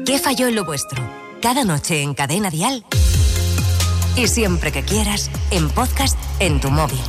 ¿Qué falló en lo vuestro? Cada noche en Cadena Dial. Y siempre que quieras, en podcast en tu móvil.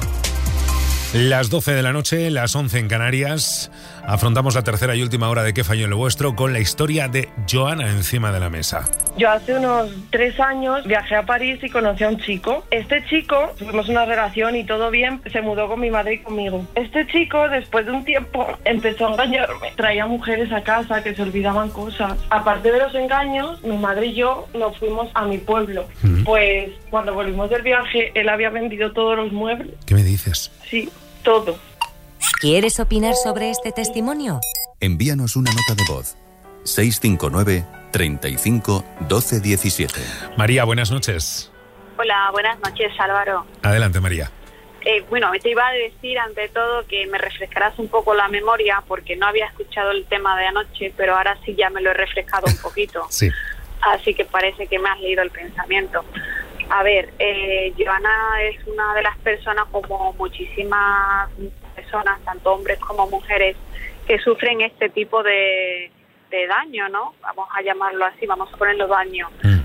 Las 12 de la noche, las 11 en Canarias. Afrontamos la tercera y última hora de ¿Qué falló en lo vuestro? Con la historia de Joana encima de la mesa. Yo hace unos 3 años viajé a París y conocí a un chico. Este chico, tuvimos una relación y todo bien, se mudó con mi madre y conmigo. Este chico, después de un tiempo, empezó a engañarme. Traía mujeres a casa que se olvidaban cosas. Aparte de los engaños, mi madre y yo nos fuimos a mi pueblo. Pues cuando volvimos del viaje, él había vendido todos los muebles. ¿Qué me dices? Sí, todo. ¿Quieres opinar sobre este testimonio? Envíanos una nota de voz. 659 35 12 17. María, buenas noches. Hola, buenas noches, Álvaro. Adelante, María. Bueno, te iba a decir ante todo que me refrescaras un poco la memoria porque no había escuchado el tema de anoche, pero ahora sí ya me lo he refrescado un poquito. Sí. Así que parece que me has leído el pensamiento. A ver, Joana es una de las personas, como muchísimas personas, tanto hombres como mujeres, que sufren este tipo de daño, ¿no? Vamos a llamarlo así, vamos a ponerlo daño.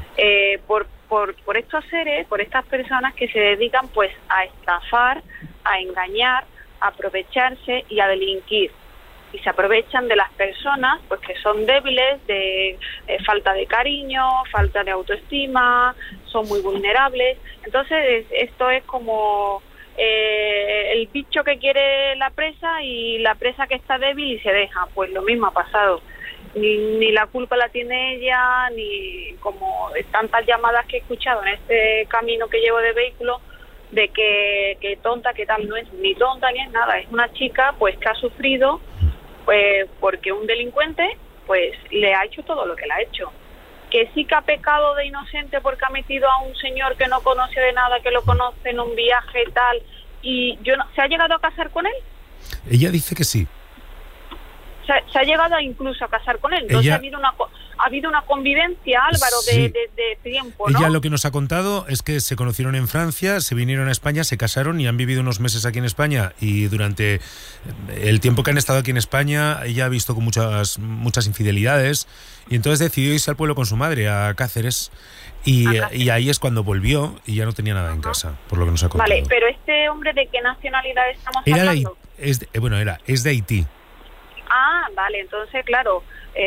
Por estos seres, por estas personas que se dedican pues a estafar, a engañar, a aprovecharse y a delinquir. Y se aprovechan de las personas pues que son débiles, de falta de cariño, falta de autoestima, son muy vulnerables. Entonces esto es como el bicho que quiere la presa y la presa que está débil y se deja. Pues lo mismo ha pasado. Ni la culpa la tiene ella, ni como tantas llamadas que he escuchado en este camino que llevo de vehículo, de que tonta, que tal. No es ni tonta ni es nada, es una chica pues que ha sufrido pues porque un delincuente pues le ha hecho todo lo que le ha hecho. Que sí que ha pecado de inocente porque ha metido a un señor que no conoce de nada, que lo conoce en un viaje y tal, y ¿se ha llegado a casar con él? Ella dice que sí. Se ha llegado incluso a casar con él. Entonces ha habido una convivencia, Álvaro, sí, de tiempo, ¿no? Ella lo que nos ha contado es que se conocieron en Francia, se vinieron a España, se casaron y han vivido unos meses aquí en España, y durante el tiempo que han estado aquí en España ella ha visto con muchas infidelidades, y entonces decidió irse al pueblo con su madre, a Cáceres, y ahí es cuando volvió y ya no tenía nada en casa, por lo que nos ha contado. Vale, pero este hombre, ¿de qué nacionalidad estamos hablando? Es de Haití. Ah, vale, entonces, claro,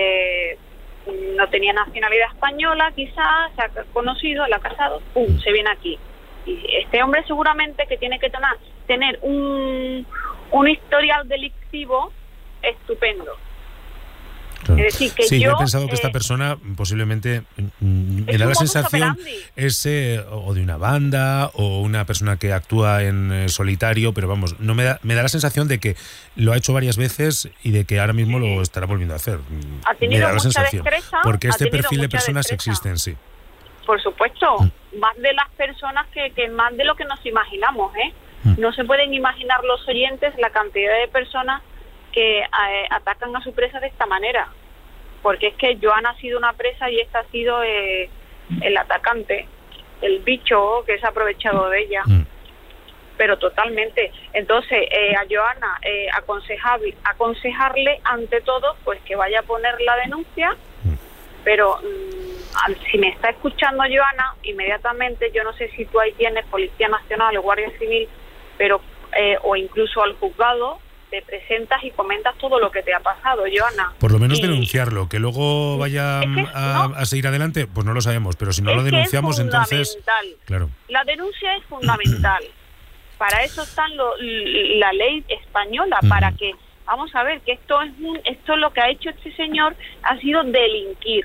no tenía nacionalidad española, quizás, se ha conocido, la ha casado, se viene aquí. Y este hombre seguramente que tiene que tener un historial delictivo estupendo. Claro. Es decir, que sí, yo he yo pensado que esta persona posiblemente me da la sensación o de una banda o una persona que actúa en solitario, pero vamos, no me da la sensación de que lo ha hecho varias veces y de que ahora mismo lo estará volviendo a hacer. Me da la sensación, porque este perfil de personas existen, sí. Por supuesto, más de las personas que más de lo que nos imaginamos, ¿eh? No se pueden imaginar los oyentes la cantidad de personas que atacan a su presa de esta manera, porque es que Joana ha sido una presa y esta ha sido el atacante, el bicho que se ha aprovechado de ella, pero totalmente. Entonces a Joana aconsejarle ante todo pues que vaya a poner la denuncia, pero si me está escuchando Joana, inmediatamente, yo no sé si tú ahí tienes Policía Nacional o Guardia Civil, pero o incluso al juzgado, te presentas y comentas todo lo que te ha pasado, Joana. Por lo menos denunciarlo, que luego vaya a seguir adelante, pues no lo sabemos, pero si no lo denunciamos, entonces... Claro. La denuncia es fundamental. Para eso está la ley española, para que, vamos a ver, que esto lo que ha hecho este señor ha sido delinquir.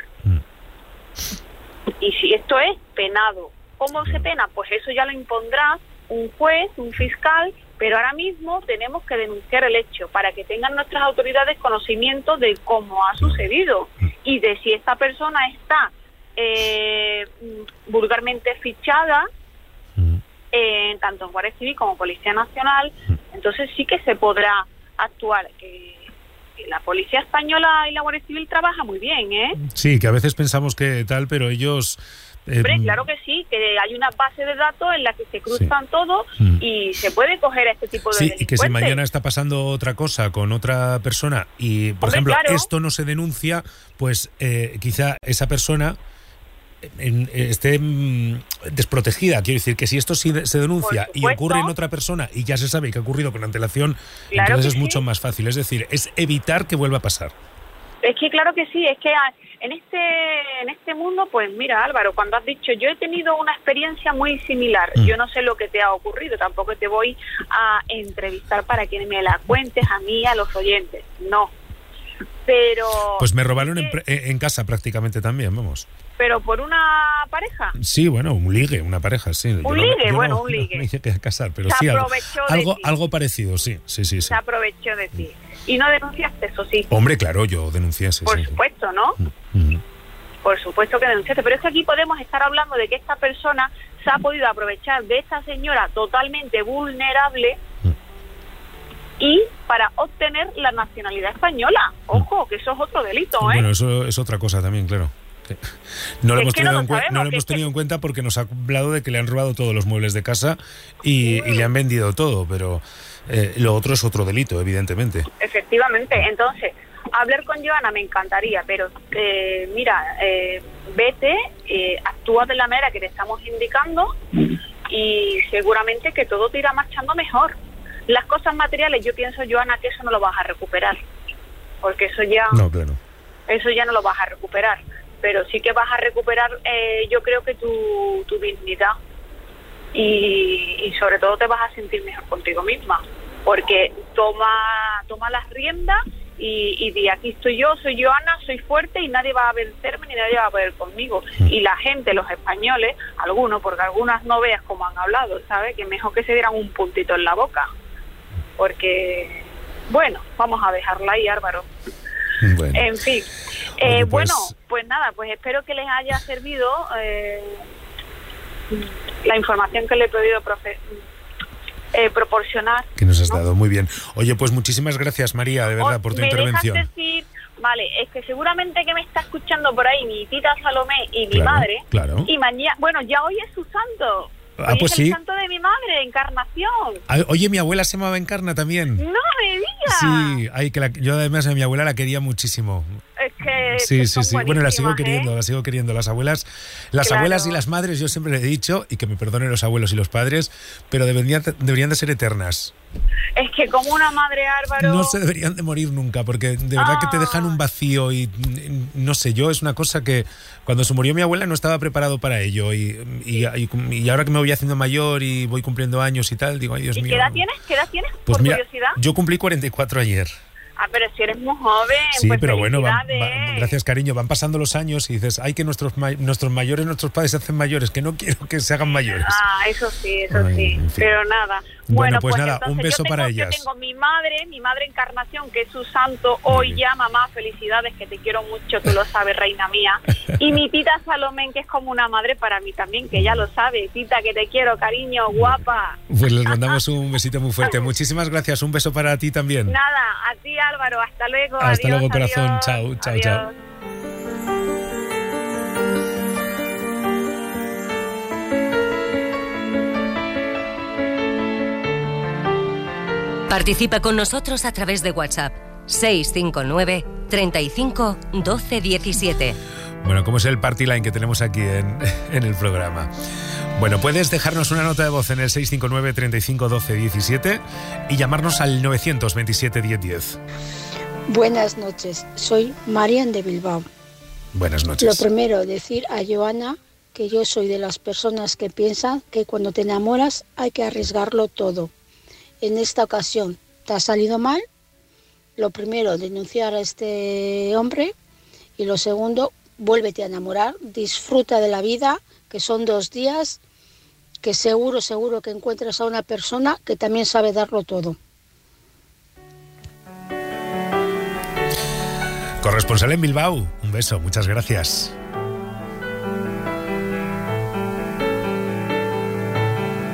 Y si esto es penado, ¿cómo se pena? Pues eso ya lo impondrá un juez, un fiscal, pero ahora mismo tenemos que denunciar el hecho para que tengan nuestras autoridades conocimiento de cómo ha sucedido y de si esta persona está vulgarmente fichada tanto en Guardia Civil como Policía Nacional. Entonces sí que se podrá actuar, la policía española y la Guardia Civil trabaja muy bien, ¿eh? Sí, que a veces pensamos que tal, pero ellos... Hombre, claro que sí, que hay una base de datos en la que se cruzan todo y se puede coger a este tipo de delincuentes. Y que si mañana está pasando otra cosa con otra persona y, por ejemplo, claro, esto no se denuncia, pues quizá esa persona esté desprotegida. Quiero decir que si esto sí se denuncia y ocurre en otra persona y ya se sabe que ha ocurrido con antelación, claro, entonces es mucho más fácil. Es decir, es evitar que vuelva a pasar. Es que claro que sí, es que en este mundo, pues mira, Álvaro, cuando has dicho yo he tenido una experiencia muy similar, yo no sé lo que te ha ocurrido, tampoco te voy a entrevistar para que me la cuentes a mí, a los oyentes, no. Pero... Pues me robaron en casa prácticamente también, vamos. ¿Pero por una pareja? Sí, bueno, un ligue, una pareja, sí. Un ligue. No me hice casar, pero sí, algo parecido, sí. Se aprovechó de ti. Y no denunciaste, eso sí. Hombre, claro, yo denuncié, sí. Por supuesto, ¿no? Por supuesto que denunciaste, pero es que aquí podemos estar hablando de que esta persona se ha podido aprovechar de esta señora totalmente vulnerable y para obtener la nacionalidad española. Ojo, que eso es otro delito, ¿eh? Bueno, eso es otra cosa también, claro. No lo hemos tenido en cuenta porque nos ha hablado de que le han robado todos los muebles de casa y le han vendido todo, pero lo otro es otro delito, evidentemente. Efectivamente, entonces, hablar con Joana me encantaría, pero mira, vete, actúa de la manera que te estamos indicando y seguramente que todo te irá marchando mejor. Las cosas materiales, yo pienso, Joana, que eso no lo vas a recuperar, porque eso ya... No, claro. Eso ya no lo vas a recuperar. Pero sí que vas a recuperar, yo creo que tu dignidad y sobre todo te vas a sentir mejor contigo misma, porque toma las riendas y di, aquí estoy yo, soy Joana, soy fuerte y nadie va a vencerme ni nadie va a poder conmigo. Y la gente, los españoles, algunos, porque algunas no veas cómo han hablado, ¿sabes? Que mejor que se dieran un puntito en la boca, porque, bueno, vamos a dejarla ahí, Álvaro. Bueno. En fin, pues nada, pues espero que les haya servido la información que le he podido proporcionar. Que nos has dado, muy bien. Oye, pues muchísimas gracias, María, de verdad, por tu intervención. Dejas decir, vale, es que seguramente que me está escuchando por ahí mi tita Salomé y mi madre. Claro. Y mañana, bueno, ya hoy es su santo. Hoy pues es sí. El santo de mi madre, Encarnación. Oye, mi abuela se llamaba Encarna también. No me digas. Sí, yo además a mi abuela la quería muchísimo. Es que sí. Bueno, la sigo queriendo. Las abuelas y las madres, yo siempre le he dicho, y que me perdonen los abuelos y los padres, pero deberían de ser eternas. Es que como una madre, Álvaro... No se deberían de morir nunca, porque de verdad que te dejan un vacío y no sé, yo es una cosa que cuando se murió mi abuela no estaba preparado para ello y ahora que me voy haciendo mayor y voy cumpliendo años y tal, digo, ay Dios mío. ¿Qué edad tienes? Pues por mira, curiosidad. Yo cumplí 44 ayer. Pero si eres muy joven, sí, pues pero bueno, gracias, cariño, van pasando los años y dices, ay, que nuestros mayores, nuestros padres se hacen mayores, que no quiero que se hagan mayores. Eso sí, en fin. Pero nada. Bueno, pues nada, un beso para ellas. Yo tengo mi madre Encarnación, que es su santo hoy ya, mamá, felicidades, que te quiero mucho, tú lo sabes, reina mía. Y mi tita Salomé, que es como una madre para mí también, que ya lo sabe, tita, que te quiero, cariño, guapa. Pues les mandamos un besito muy fuerte. Muchísimas gracias, un beso para ti también. Nada, a ti, Álvaro, hasta luego. Hasta luego, corazón. Adiós, chao. adiós. Participa con nosotros a través de WhatsApp 659 35 12 17. Bueno, ¿cómo es el party line que tenemos aquí en el programa? Bueno, puedes dejarnos una nota de voz en el 659 35 12 17 y llamarnos al 927 10 10. Buenas noches, soy Marian de Bilbao. Buenas noches. Lo primero, decir a Joana que yo soy de las personas que piensan que cuando te enamoras hay que arriesgarlo todo. En esta ocasión te ha salido mal. Lo primero, denunciar a este hombre. Y lo segundo, vuélvete a enamorar, disfruta de la vida, que son 2 días, que seguro que encuentras a una persona que también sabe darlo todo. Corresponsal en Bilbao, un beso, muchas gracias.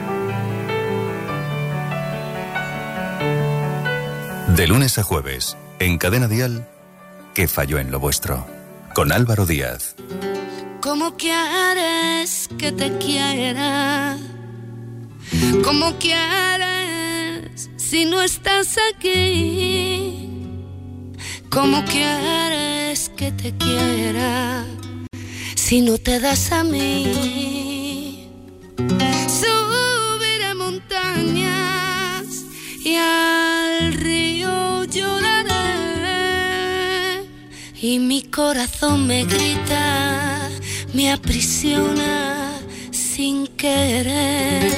De lunes a jueves, En Cadena Dial, ¿qué falló en lo vuestro? Con Álvaro Díaz. ¿Cómo quieres que te quiera? ¿Cómo quieres si no estás aquí? ¿Cómo quieres que te quiera si no te das a mí? Subiré montañas y al río lloraré, y mi corazón me grita, me aprisiona sin querer.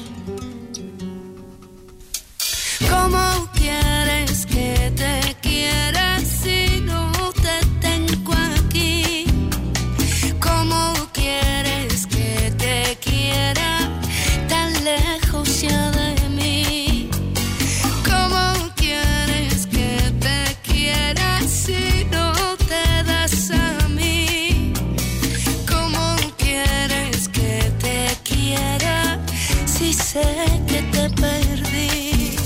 ¿Cómo quieres que te quiera si no te tengo aquí? ¿Cómo quieres que te quiera tan lejos ya de mí? ¿Cómo quieres que te quiera si no te das a mí? ¿Cómo quieres que te quiera si sé que te perdí?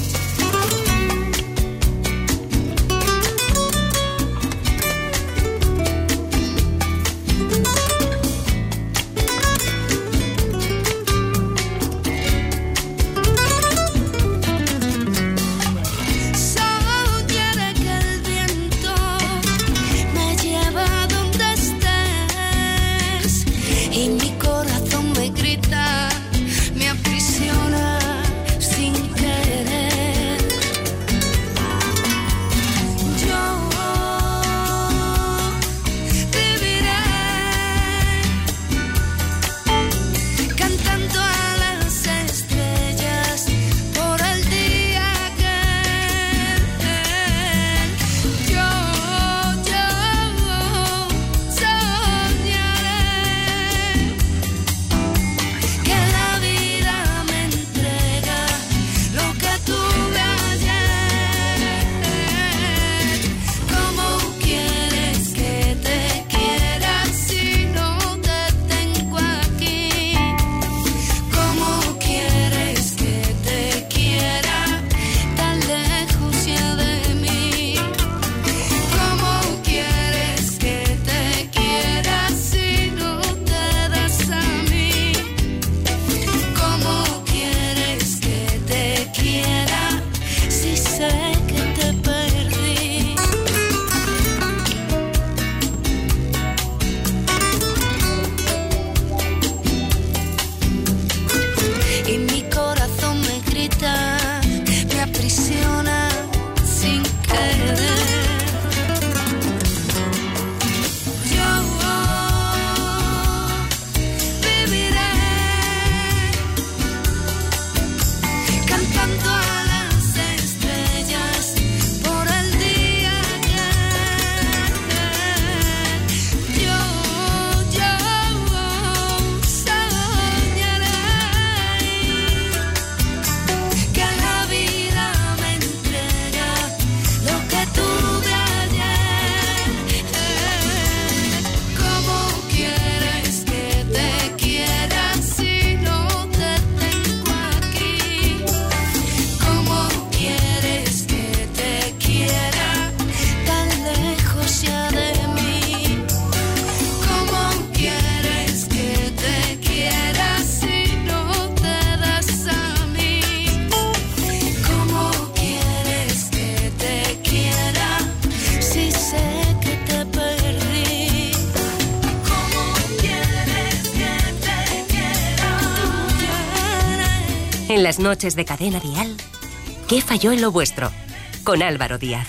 En las noches de Cadena Dial, ¿qué falló en lo vuestro? Con Álvaro Díaz.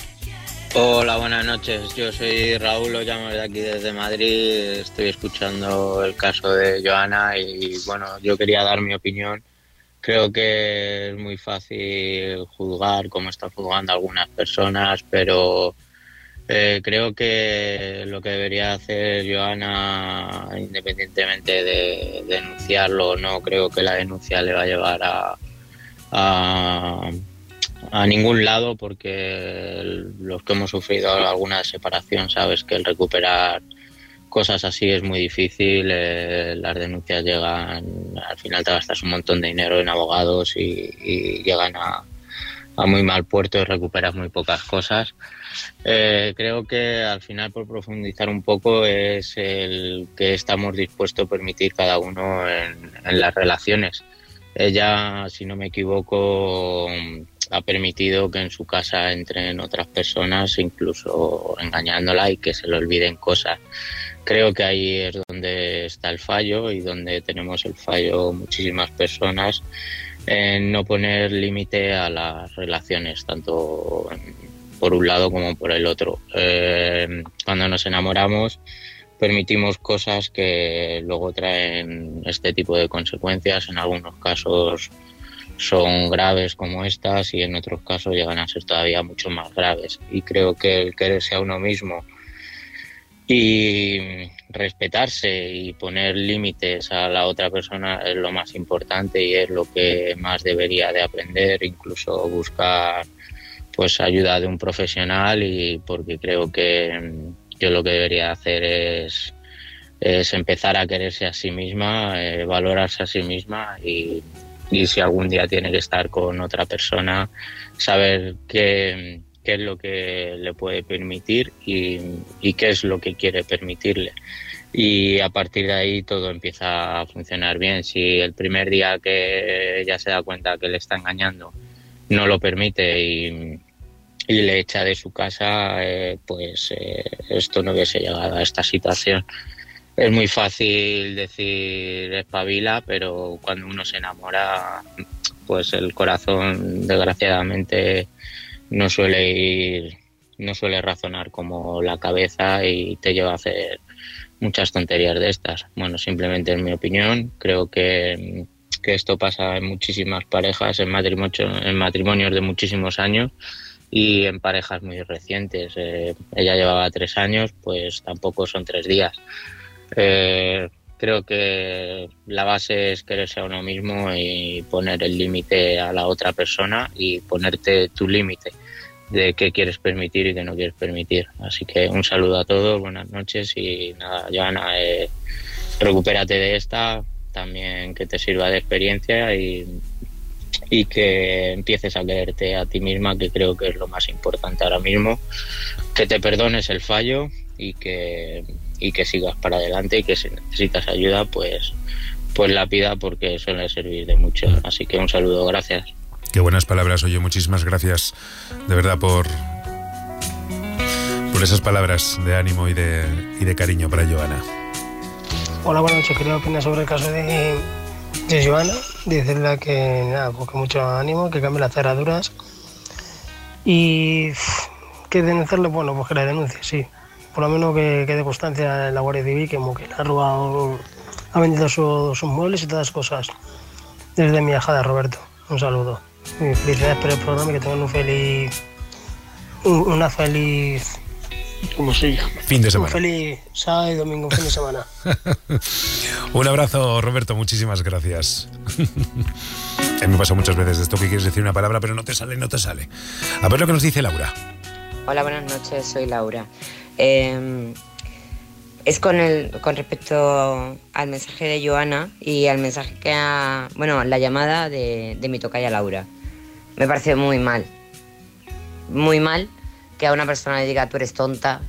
Hola, buenas noches. Yo soy Raúl, lo llamo de aquí desde Madrid. Estoy escuchando el caso de Joana y bueno, yo quería dar mi opinión. Creo que es muy fácil juzgar como están juzgando algunas personas, pero creo que lo que debería hacer Joana, independientemente de denunciarlo o no, creo que la denuncia le va a llevar a ningún lado, porque los que hemos sufrido alguna separación sabes que el recuperar cosas así es muy difícil. Las denuncias llegan, al final te gastas un montón de dinero en abogados y llegan a a muy mal puerto y recuperas muy pocas cosas. Creo que al final, por profundizar un poco, es el que estamos dispuestos a permitir cada uno en las relaciones. Ella, si no me equivoco, ha permitido que en su casa entren otras personas, incluso engañándola, y que se le olviden cosas. Creo que ahí es donde está el fallo y donde tenemos el fallo muchísimas personas, en no poner límite a las relaciones, tanto por un lado como por el otro. Cuando nos enamoramos permitimos cosas que luego traen este tipo de consecuencias. En algunos casos son graves como estas y en otros casos llegan a ser todavía mucho más graves. Y creo que el quererse a uno mismo y respetarse y poner límites a la otra persona es lo más importante y es lo que más debería de aprender, incluso buscar pues ayuda de un profesional, y porque creo que yo lo que debería hacer es empezar a quererse a sí misma, valorarse a sí misma y si algún día tiene que estar con otra persona, saber qué es lo que le puede permitir y qué es lo que quiere permitirle. Y a partir de ahí todo empieza a funcionar bien. Si el primer día que ella se da cuenta que le está engañando no lo permite y le echa de su casa, pues esto no hubiese llegado a esta situación. Es muy fácil decir espabila, pero cuando uno se enamora, pues el corazón desgraciadamente no suele razonar como la cabeza y te lleva a hacer muchas tonterías de estas. Bueno, simplemente en mi opinión, creo que esto pasa en muchísimas parejas, en matrimonios de muchísimos años y en parejas muy recientes. Ella llevaba 3 años, pues tampoco son 3 días. Creo que la base es quererse a uno mismo y poner el límite a la otra persona y ponerte tu límite de qué quieres permitir y qué no quieres permitir. Así que un saludo a todos, buenas noches y nada, Joana, recupérate de esta, también que te sirva de experiencia y que empieces a quererte a ti misma, que creo que es lo más importante ahora mismo, que te perdones el fallo y que sigas para adelante, y que si necesitas ayuda pues la pida, porque suele servir de mucho. Así que un saludo, gracias. Qué buenas palabras, oye, muchísimas gracias de verdad por esas palabras de ánimo y de cariño para Joana. Hola, buenas noches. Quería opinar sobre el caso de Joana, decirle que nada, pues que mucho ánimo, que cambie las cerraduras y que denunciarle, bueno, pues que la denuncie, sí. Por lo menos que dé constancia en la Guardia Civil, que como que le ha robado, ha vendido sus muebles y todas las cosas. Desde mi ajada, Roberto. Un saludo. Y felicidades por el programa y que tengan una feliz, ¿cómo se llama? Fin de semana. Un feliz sábado y domingo, fin de semana. Un abrazo, Roberto, muchísimas gracias. A mí me pasa muchas veces esto que quieres decir una palabra pero no te sale. A ver lo que nos dice Laura. Hola, buenas noches, soy Laura. Es con respecto al mensaje de Joana y al mensaje la llamada de mi tocaya Laura. Me parece muy mal que a una persona le diga tú eres tonta,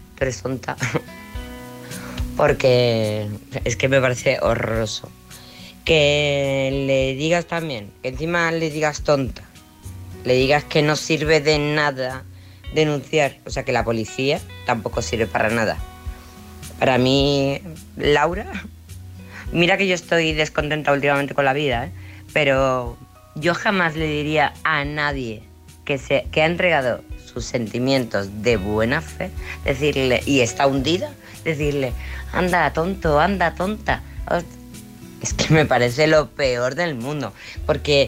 porque es que me parece horroroso. Que le digas también, que encima le digas tonta, le digas que no sirve de nada denunciar, o sea que la policía tampoco sirve para nada. Para mí, Laura, mira que yo estoy descontenta últimamente con la vida, pero yo jamás le diría a nadie que ha entregado sus sentimientos de buena fe, decirle, y está hundida, decirle, anda tonto, anda tonta. Es que me parece lo peor del mundo, porque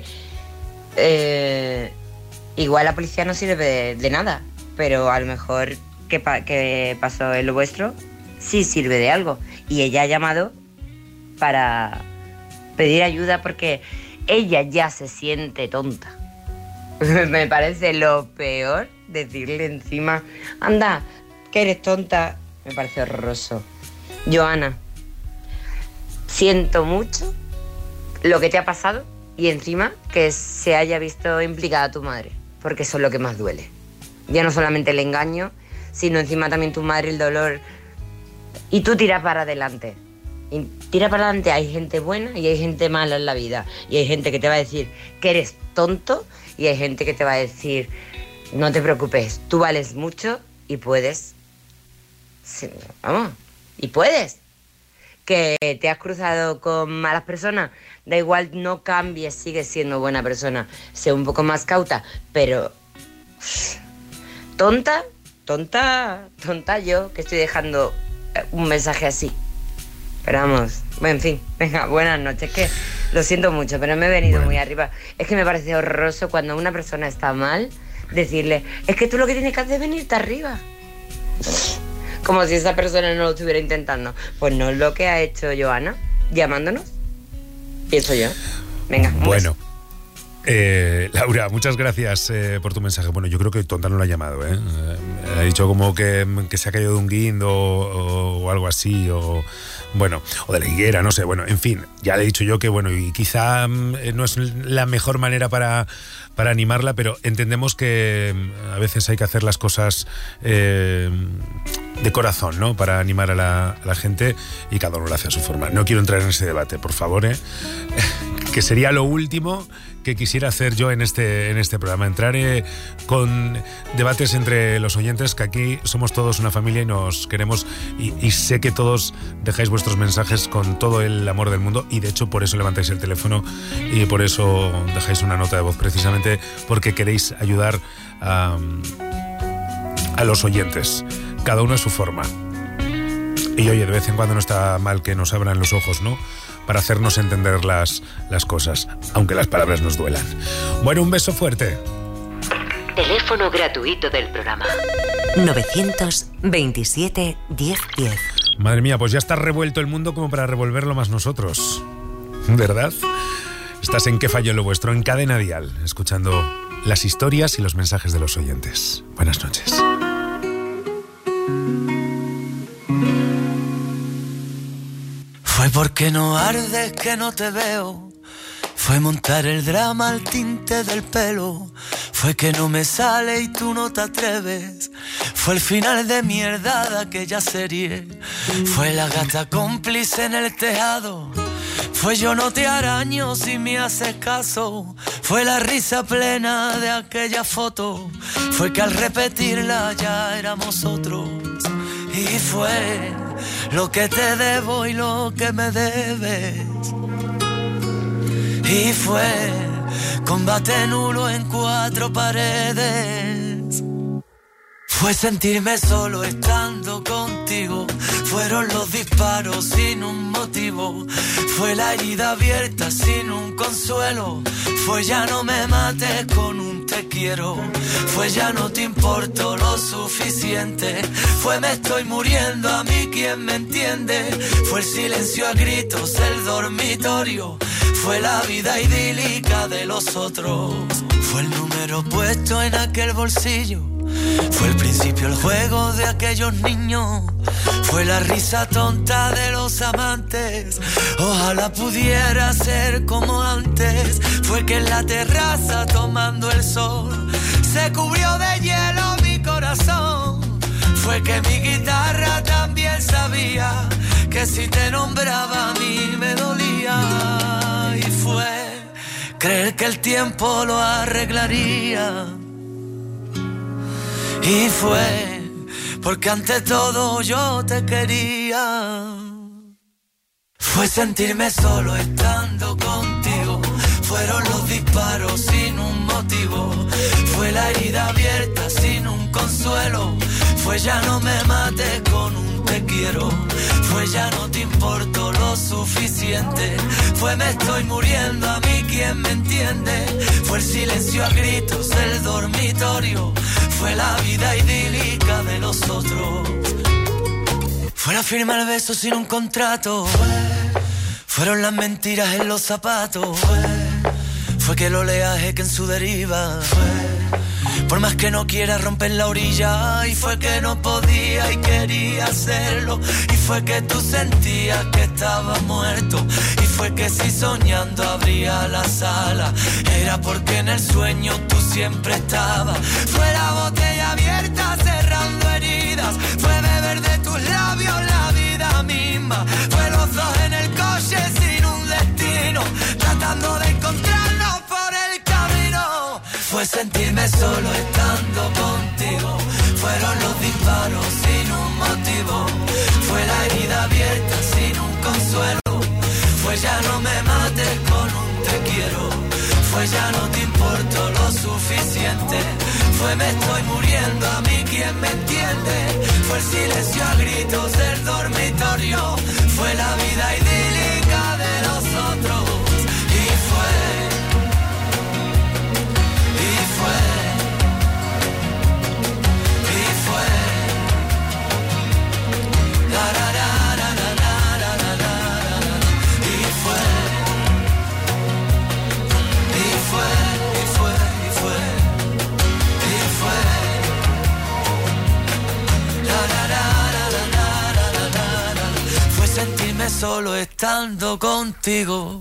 igual la policía no sirve de nada, pero a lo mejor que pasó en lo vuestro sí sirve de algo. Y ella ha llamado para pedir ayuda porque ella ya se siente tonta. Me parece lo peor decirle encima, anda, que eres tonta. Me parece horroroso. Joana, siento mucho lo que te ha pasado y encima que se haya visto implicada tu madre, porque eso es lo que más duele. Ya no solamente el engaño, sino encima también tu madre, el dolor. Y tú tiras para adelante. Y tira para adelante, hay gente buena y hay gente mala en la vida. Y hay gente que te va a decir que eres tonto y hay gente que te va a decir, no te preocupes, tú vales mucho y puedes. Sí, vamos, y puedes. Que te has cruzado con malas personas, da igual, no cambies, sigues siendo buena persona. Sé un poco más cauta, pero tonta yo, que estoy dejando un mensaje así. Pero vamos, en fin, venga, buenas noches, que lo siento mucho, pero me he venido muy arriba. Es que me parece horroroso cuando una persona está mal, decirle, es que tú lo que tienes que hacer es venirte arriba. Como si esa persona no lo estuviera intentando. Pues no es lo que ha hecho Joana, llamándonos. Pienso yo. Venga, bueno. Laura, muchas gracias por tu mensaje. Bueno, yo creo que tonta no lo ha llamado, ¿eh? Ha dicho como que se ha caído de un guindo o algo así, o de la higuera, no sé. Bueno, en fin, ya le he dicho yo que, bueno, y quizá no es la mejor manera para animarla, pero entendemos que a veces hay que hacer las cosas de corazón, ¿no? Para animar a la gente, y cada uno lo hace a su forma. No quiero entrar en ese debate, por favor, que sería lo último que quisiera hacer yo en este programa, entrar con debates entre los oyentes, que aquí somos todos una familia y nos queremos, y sé que todos dejáis vuestros mensajes con todo el amor del mundo, y de hecho por eso levantáis el teléfono y por eso dejáis una nota de voz, precisamente porque queréis ayudar a los oyentes, cada uno a su forma. Y oye, de vez en cuando no está mal que nos abran los ojos, ¿no? Para hacernos entender las cosas, aunque las palabras nos duelan. Bueno, un beso fuerte. Teléfono gratuito del programa 927 1010. Madre mía, pues ya está revuelto el mundo como para revolverlo más nosotros, ¿verdad? Estás en ¿Qué falló lo vuestro? En Cadena Dial, escuchando las historias y los mensajes de los oyentes. Buenas noches. Fue porque no ardes que no te veo, fue montar el drama al tinte del pelo, fue que no me sale y tú no te atreves, fue el final de mierda de aquella serie, fue la gata cómplice en el tejado, fue yo no te araño si me haces caso, fue la risa plena de aquella foto, fue que al repetirla ya éramos otros, y fue lo que te debo y lo que me debes. Y fue combate nulo en 4 paredes. Fue sentirme solo estando contigo. Fueron los disparos sin un motivo. Fue la herida abierta sin un consuelo. Fue ya no me mates con un te quiero. Fue ya no te importo lo suficiente. Fue me estoy muriendo, a mí quien me entiende. Fue el silencio a gritos, el dormitorio. Fue la vida idílica de los otros. Fue el número puesto en aquel bolsillo. Fue el principio, el juego de aquellos niños. Fue la risa tonta de los amantes. Ojalá pudiera ser como antes. Fue que en la terraza tomando el sol se cubrió de hielo mi corazón. Fue que mi guitarra también sabía que si te nombraba a mí me dolía. Y fue creer que el tiempo lo arreglaría. Y fue porque ante todo yo te quería. Fue sentirme solo estando contigo. Fueron los disparos sin un motivo. Fue la herida abierta sin un consuelo. Fue ya no me mates con un te quiero. Fue ya no te importo lo suficiente. Fue me estoy muriendo, a mí quien me entiende. Fue el silencio a gritos del dormitorio. Fue la vida idílica de los otros. Fue la firma el beso sin un contrato. Fueron las mentiras en los zapatos. Fue que el oleaje que en su deriva. Fue Por más que no quiera romper la orilla, y fue que no podía y quería hacerlo, y fue que tú sentías que estaba muerto, y fue que si soñando abría la sala, era porque en el sueño tú siempre estabas. Fue la botella abierta cerrando heridas, fue beber de tus labios la vida misma, fue los dos en el coche sin un destino, tratando de encontrarnos por el camino. Fue sentirme solo estando contigo, fueron los disparos sin un motivo, fue la herida abierta sin un consuelo, fue ya no me mates con un te quiero, fue ya no te importo lo suficiente, fue me estoy muriendo a mí quien me entiende, fue el silencio a gritos del dormitorio, fue la vida idílica de los otros, y fue la la la la la la la la, y fue la la la la la la la, fue sentirme solo estando contigo.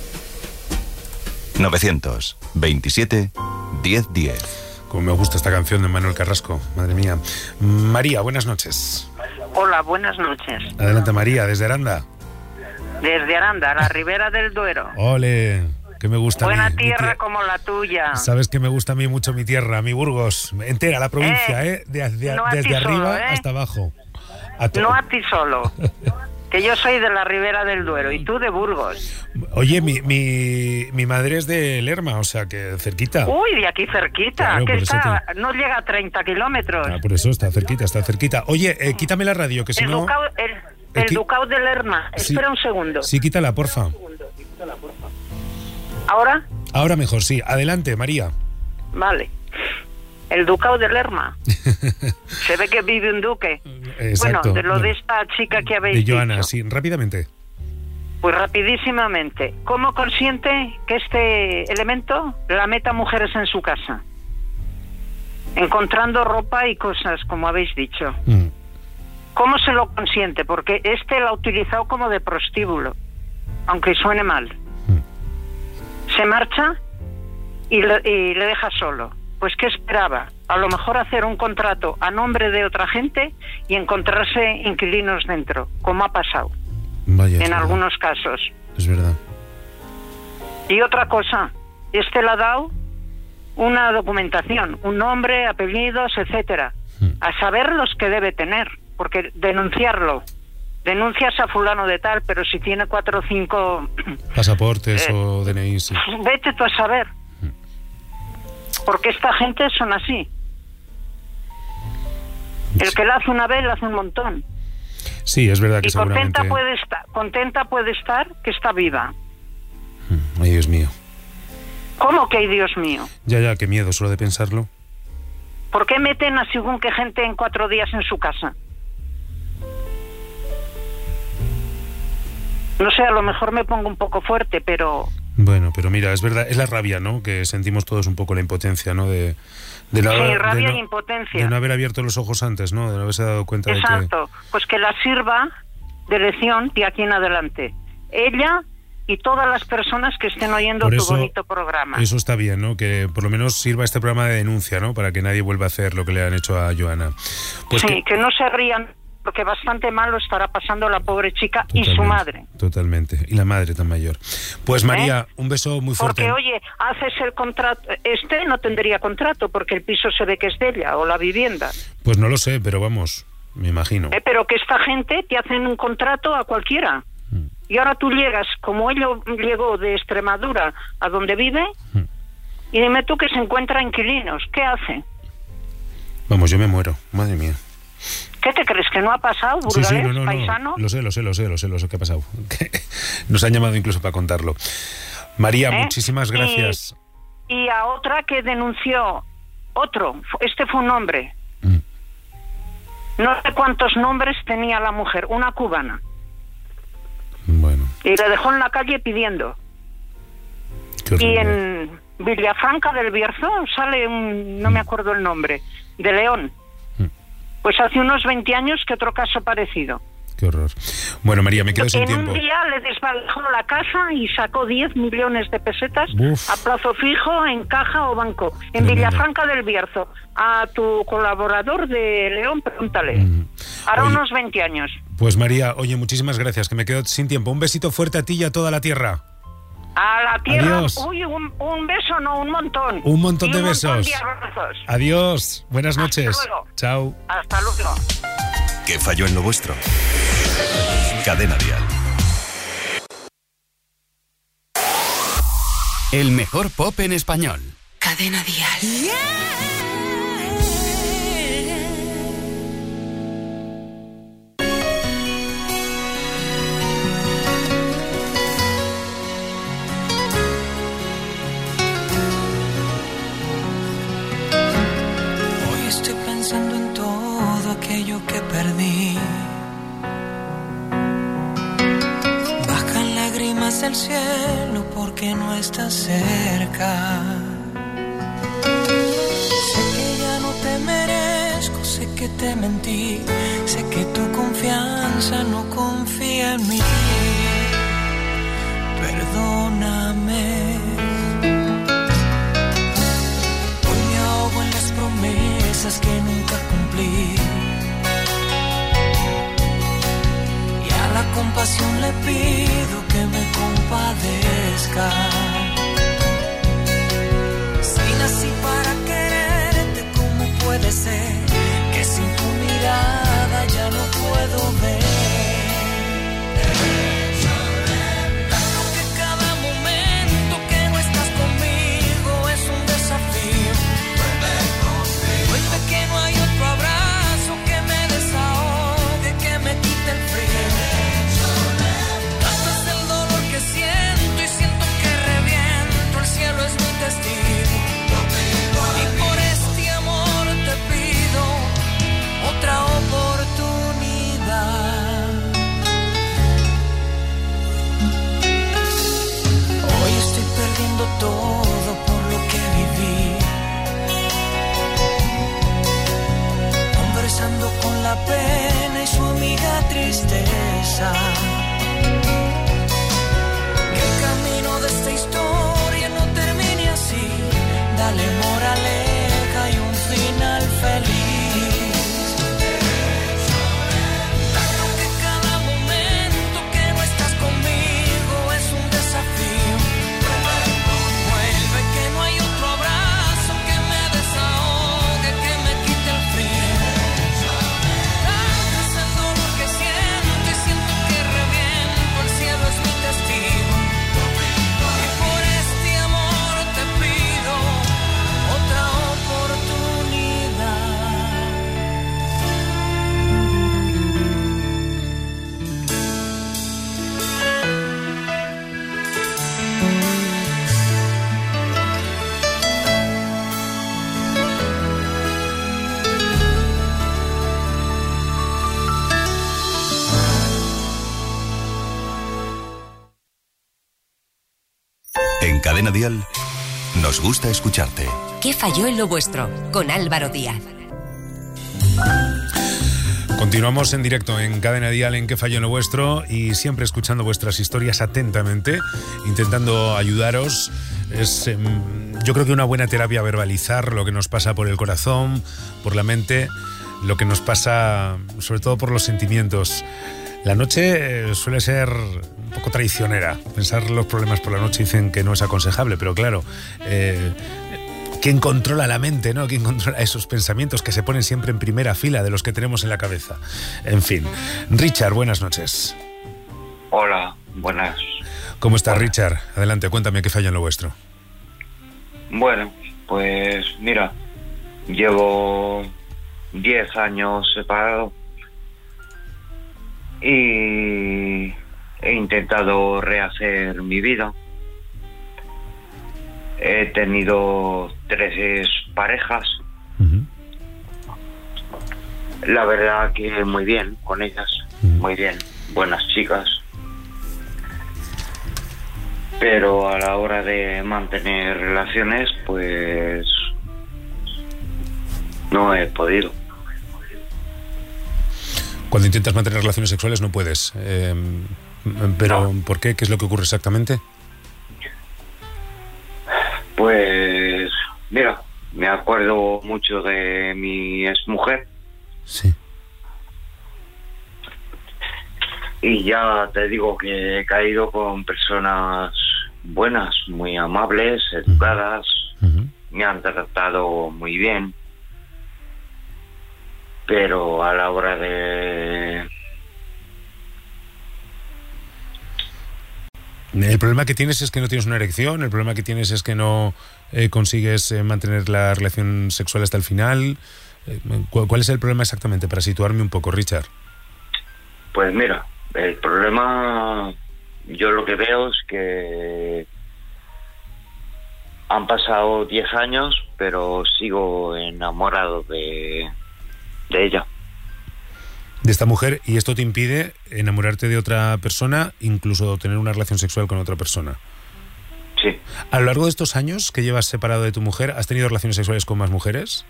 927 1010. Como me gusta esta canción de Manuel Carrasco, madre mía. María, buenas noches. Hola, buenas noches. Adelante, María, desde Aranda. Desde Aranda, la Ribera del Duero. Ole, que me gusta. Buena tierra como la tuya. Sabes que me gusta a mí mucho mi tierra, mi Burgos, entera, la provincia, desde arriba hasta abajo. No a ti solo. Que yo soy de la Ribera del Duero y tú de Burgos. Oye, mi madre es de Lerma, o sea que cerquita. Uy, de aquí cerquita, claro, que está, no llega a 30 kilómetros. Ah, por eso está cerquita. Oye, quítame la radio, que si no... El Ducado de Lerma, sí, espera un segundo. Sí, quítala, porfa. ¿Ahora? Ahora mejor, sí. Adelante, María. Vale. El Ducado de Lerma. Se ve que vive un duque. Exacto. Bueno, de lo de esta chica que habéis de Joana, dicho. Sí, rápidamente. Pues rapidísimamente. ¿Cómo consiente que este elemento la meta mujeres en su casa? Encontrando ropa y cosas, como habéis dicho. ¿Cómo se lo consiente? Porque este lo ha utilizado como de prostíbulo, aunque suene mal. Se marcha y le deja solo. Pues ¿qué esperaba? A lo mejor hacer un contrato a nombre de otra gente y encontrarse inquilinos dentro, como ha pasado. Vaya, en algunos casos. Es verdad. Y otra cosa, este le ha dado una documentación, un nombre, apellidos, etcétera, a saber los que debe tener, porque denunciarlo, denuncias a fulano de tal, pero si tiene 4 o 5 pasaportes o DNI, sí. Vete tú a saber. Porque esta gente son así. El que la hace una vez, la hace un montón. Sí, es verdad que y seguramente... contenta puede estar que está viva. Ay, Dios mío. ¿Cómo que ay, Dios mío? Ya, qué miedo solo de pensarlo. ¿Por qué meten a según qué gente en 4 días en su casa? No sé, a lo mejor me pongo un poco fuerte, pero... Bueno, pero mira, es verdad, es la rabia, ¿no? Que sentimos todos un poco la impotencia, ¿no? De rabia e impotencia. De no haber abierto los ojos antes, ¿no? De no haberse dado cuenta. Exacto. De que... Pues que la sirva de lección de aquí en adelante. Ella y todas las personas que estén oyendo tu bonito programa. Eso está bien, ¿no? Que por lo menos sirva este programa de denuncia, ¿no? Para que nadie vuelva a hacer lo que le han hecho a Joana. Pues sí, que no se rían, porque bastante mal lo estará pasando la pobre chica y su madre. Totalmente. Y la madre tan mayor. Pues María, un beso muy fuerte. Porque, oye, haces el contrato... Este no tendría contrato porque el piso se ve que es de ella, o la vivienda. Pues no lo sé, pero vamos, me imagino. Pero que esta gente te hacen un contrato a cualquiera. Y ahora tú llegas, como ella llegó de Extremadura a donde vive, y dime tú que se encuentra inquilinos. ¿Qué hace? Vamos, yo me muero, madre mía. ¿Qué te crees? ¿Que no ha pasado, burgalés, sí, no, paisano? Lo sé que ha pasado. Nos han llamado incluso para contarlo. María, muchísimas gracias. Y a otra que denunció, este fue un hombre. No sé cuántos nombres tenía la mujer, una cubana. Bueno. Y le dejó en la calle pidiendo. Qué y Villafranca del Bierzo, sale no me acuerdo el nombre, de León. Pues hace unos 20 años que otro caso parecido. Qué horror. Bueno, María, me quedo sin tiempo. En un día le desvalijó la casa y sacó 10 millones de pesetas a plazo fijo en caja o banco. En Villafranca del Bierzo. A tu colaborador de León, pregúntale. Ahora unos 20 años. Pues María, oye, muchísimas gracias, que me quedo sin tiempo. Un besito fuerte a ti y a toda la tierra. A la tierra. Adiós. Uy, un beso, no, un montón. Un montón de besos. Montón de abrazos. Adiós. Buenas noches. Hasta luego. Chao. Hasta luego. ¿Qué falló en lo vuestro? Cadena Dial. El mejor pop en español. Cadena Dial. Hoy estoy pensando en todo aquello que perdí. Bajan lágrimas del cielo porque no estás cerca. Sé que ya no te merezco, sé que te mentí, sé que tu confianza no confía en mí. Perdóname. Hoy me ahogo en las promesas que nunca cumplí. Y a la compasión le pido que me compadezca. Si nací para quererte, ¿cómo puede ser que sin tu mirada ya no puedo ver? Que no hay otro abrazo que me desahogue, que me quite el frío. Tanto es el dolor que siento y siento que reviento. El cielo es mi testigo. Y por este amor te pido otra oportunidad. Hoy estoy perdiendo todo por lo que viví. Conversando con la pena y su amiga tristeza. Que el camino de esta historia no termine así. Dale moraleja y un final feliz. Tanto que cada momento que no estás conmigo es un desafío. Vuelve que no hay otro abrazo que me desahogue, que me quite el frío. En Cadena Dial nos gusta escucharte. ¿Qué falló en lo vuestro? Con Álvaro Díaz. Continuamos en directo en Cadena Dial en ¿Qué falló en lo vuestro? Y siempre escuchando vuestras historias atentamente, intentando ayudaros. Es, yo creo que una buena terapia verbalizar lo que nos pasa por el corazón, por la mente, lo que nos pasa sobre todo por los sentimientos. La noche suele ser un poco traicionera. Pensar los problemas por la noche dicen que no es aconsejable, pero claro, ¿quién controla la mente, no? ¿Quién controla esos pensamientos que se ponen siempre en primera fila de los que tenemos en la cabeza? En fin. Richard, buenas noches. Hola, buenas. ¿Cómo estás, Richard? Adelante, cuéntame qué falla en lo vuestro. Bueno, pues mira, llevo 10 años separado y he intentado rehacer mi vida. He tenido 3 parejas. La verdad que muy bien con ellas, muy bien, buenas chicas. pero a la hora de mantener relaciones, pues no he podido. Cuando intentas mantener relaciones sexuales no puedes. Pero No. ¿por qué? ¿Qué es lo que ocurre exactamente? Pues mira, me acuerdo mucho de mi exmujer. Sí. Y ya te digo que he caído con personas buenas, muy amables, educadas, me han tratado muy bien, pero a la hora de... El problema que tienes es que no tienes una erección, el problema que tienes es que no consigues mantener la relación sexual hasta el final. ¿Cuál es el problema exactamente? Para situarme un poco, Richard. Pues mira, el problema, yo lo que veo es que han pasado 10 años, pero sigo enamorado de ella. De esta mujer, y esto te impide enamorarte de otra persona, incluso tener una relación sexual con otra persona. Sí. A lo largo de estos años que llevas separado de tu mujer, ¿has tenido relaciones sexuales con más mujeres?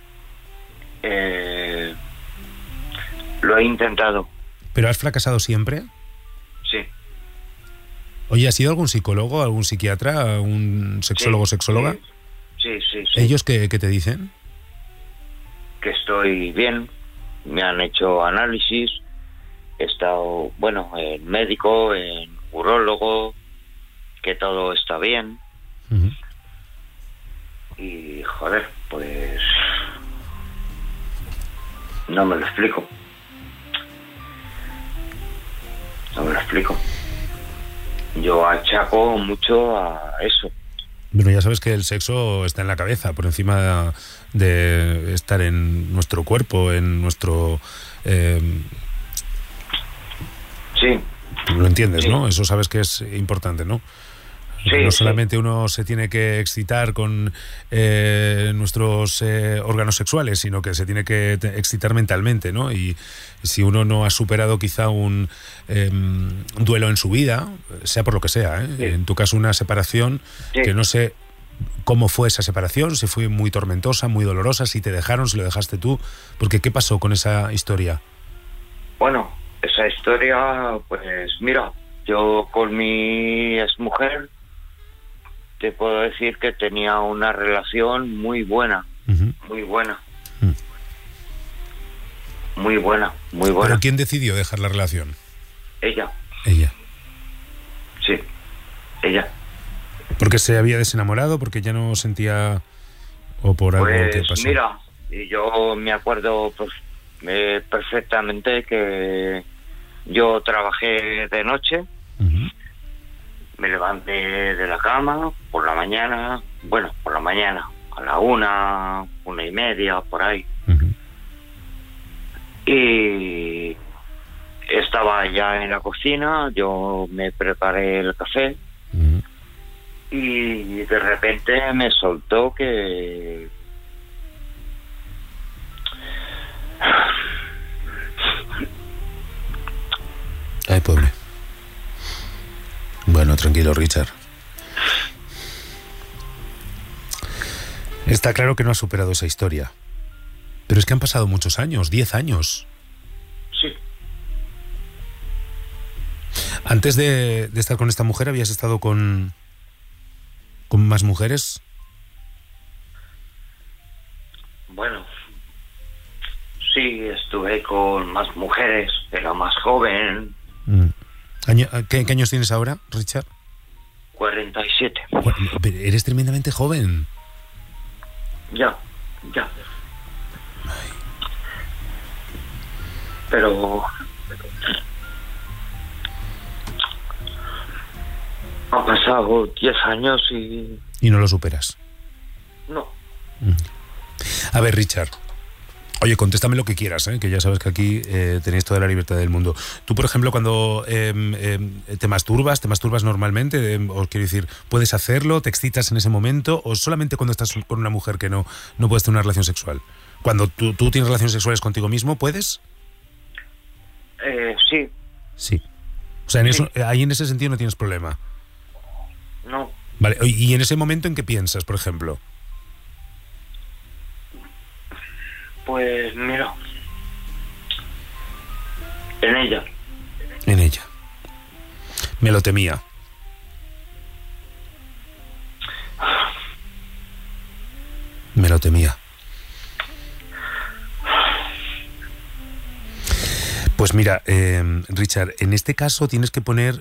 Lo he intentado. ¿Pero has fracasado siempre? Sí. Oye, ¿has ido a algún psicólogo, algún psiquiatra, algún sexólogo, sexóloga? Sí. ¿Ellos qué te dicen? Que estoy bien, me han hecho análisis, he estado, en médico, en urólogo, que todo está bien. Y, joder, pues... no me lo explico. Yo achaco mucho a eso. Bueno, ya sabes que el sexo está en la cabeza, por encima de estar en nuestro cuerpo, en nuestro... Sí. Lo entiendes, ¿no? Eso sabes que es importante, ¿no? Sí, no solamente uno se tiene que excitar con nuestros órganos sexuales, sino que se tiene que excitar mentalmente, ¿no? Y si uno no ha superado quizá un duelo en su vida, sea por lo que sea, en tu caso una separación, que no sé cómo fue esa separación, si fue muy tormentosa, muy dolorosa, si te dejaron, si lo dejaste tú, porque ¿qué pasó con esa historia? Bueno, esa historia, pues mira, yo con mi exmujer te puedo decir que tenía una relación muy buena, muy buena. Muy buena. ¿Pero quién decidió dejar la relación? Ella. Sí, ella. ¿Porque se había desenamorado? ¿Porque ya no sentía... o por algo que pasó? Pues mira, y yo me acuerdo perfectamente que yo trabajé de noche, me levanté de la cama por la mañana, a la 1:30, por ahí. Y estaba ya en la cocina, yo me preparé el café y de repente me soltó que... Ay, pobre. Bueno, tranquilo, Richard. Está claro que no has superado esa historia. Pero es que han pasado muchos años, 10 años. Sí. Antes de estar con esta mujer, ¿habías estado con más mujeres? Bueno, sí, estuve con más mujeres, era más joven. ¿Qué años tienes ahora, Richard? 47. Bueno, pero eres tremendamente joven. Ya. Pero han pasado 10 años y... Y no lo superas. No. A ver, Richard. Oye, contéstame lo que quieras, que ya sabes que aquí tenéis toda la libertad del mundo. Tú, por ejemplo, cuando te masturbas normalmente, os quiero decir, ¿puedes hacerlo? ¿Te excitas en ese momento? ¿O solamente cuando estás con una mujer que no puedes tener una relación sexual? Cuando tú tienes relaciones sexuales contigo mismo, ¿puedes? Sí. Sí. O sea, ahí en ese sentido no tienes problema. No. Vale, ¿y en ese momento en qué piensas, por ejemplo? Pues mira, en ella. En ella. Me lo temía. Me lo temía. Pues mira, Richard, en este caso tienes que poner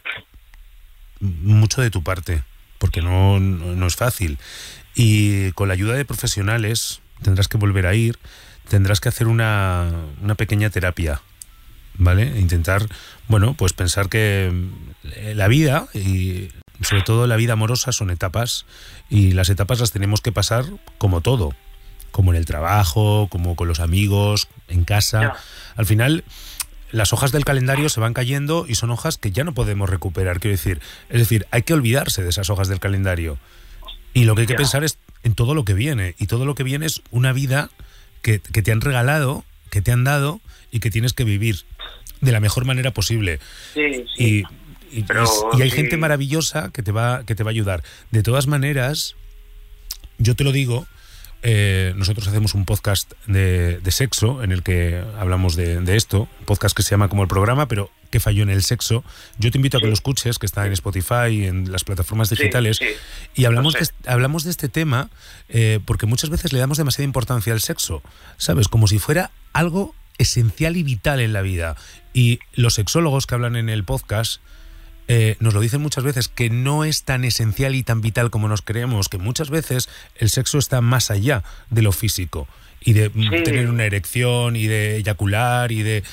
mucho de tu parte, porque no es fácil. Y con la ayuda de profesionales tendrás que volver a ir, tendrás que hacer una pequeña terapia, ¿vale? E intentar, bueno, pues pensar que la vida, y sobre todo la vida amorosa, son etapas, y las etapas las tenemos que pasar como todo, como en el trabajo, como con los amigos, en casa. Ya. Al final, las hojas del calendario se van cayendo y son hojas que ya no podemos recuperar, quiero decir. Es decir, hay que olvidarse de esas hojas del calendario. Y lo que hay que pensar es en todo lo que viene. Y todo lo que viene es una vida que te han regalado, que te han dado y que tienes que vivir de la mejor manera posible. Sí, sí. Y hay gente maravillosa que te va a ayudar. De todas maneras, yo te lo digo, nosotros hacemos un podcast de sexo en el que hablamos de esto, un podcast que se llama como el programa, pero que falló en el sexo. Yo te invito a que lo escuches, que está en Spotify, en las plataformas digitales, y hablamos de este tema porque muchas veces le damos demasiada importancia al sexo, ¿sabes? Como si fuera algo esencial y vital en la vida. Y los sexólogos que hablan en el podcast nos lo dicen muchas veces, que no es tan esencial y tan vital como nos creemos, que muchas veces el sexo está más allá de lo físico y de tener una erección y de eyacular y de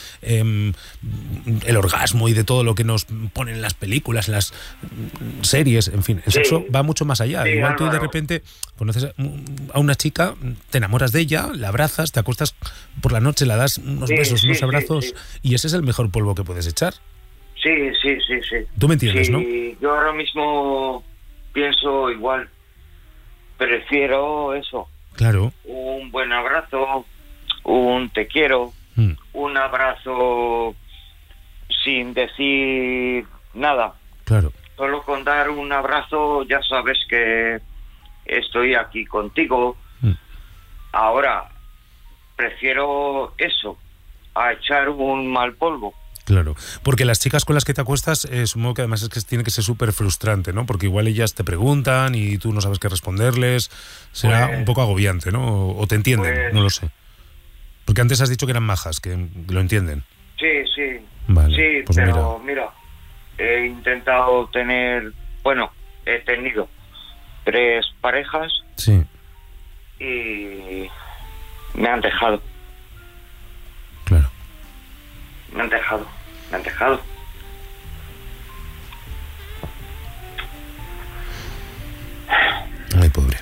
el orgasmo y de todo lo que nos ponen en las películas, en las series, en fin, el sexo va mucho más allá. Igual tú de repente conoces a una chica, te enamoras de ella, la abrazas, te acuestas por la noche, la das unos besos, unos abrazos, y ese es el mejor polvo que puedes echar. Sí. Tú me entiendes, sí, ¿no? Yo ahora mismo pienso igual. Prefiero eso. Claro. Un buen abrazo, un te quiero, un abrazo sin decir nada. Claro. Solo con dar un abrazo ya sabes que estoy aquí contigo. Ahora, prefiero eso a echar un mal polvo. Claro, porque las chicas con las que te acuestas, supongo que además es que tiene que ser súper frustrante, ¿no? Porque igual ellas te preguntan y tú no sabes qué responderles. Será un poco agobiante, ¿no? O te entienden, no lo sé. Porque antes has dicho que eran majas, que lo entienden. Sí. Vale, sí, pues pero mira, he intentado tener, bueno, he tenido 3 parejas. Sí. Y me han dejado. Claro. Me han dejado. Ay, pobre.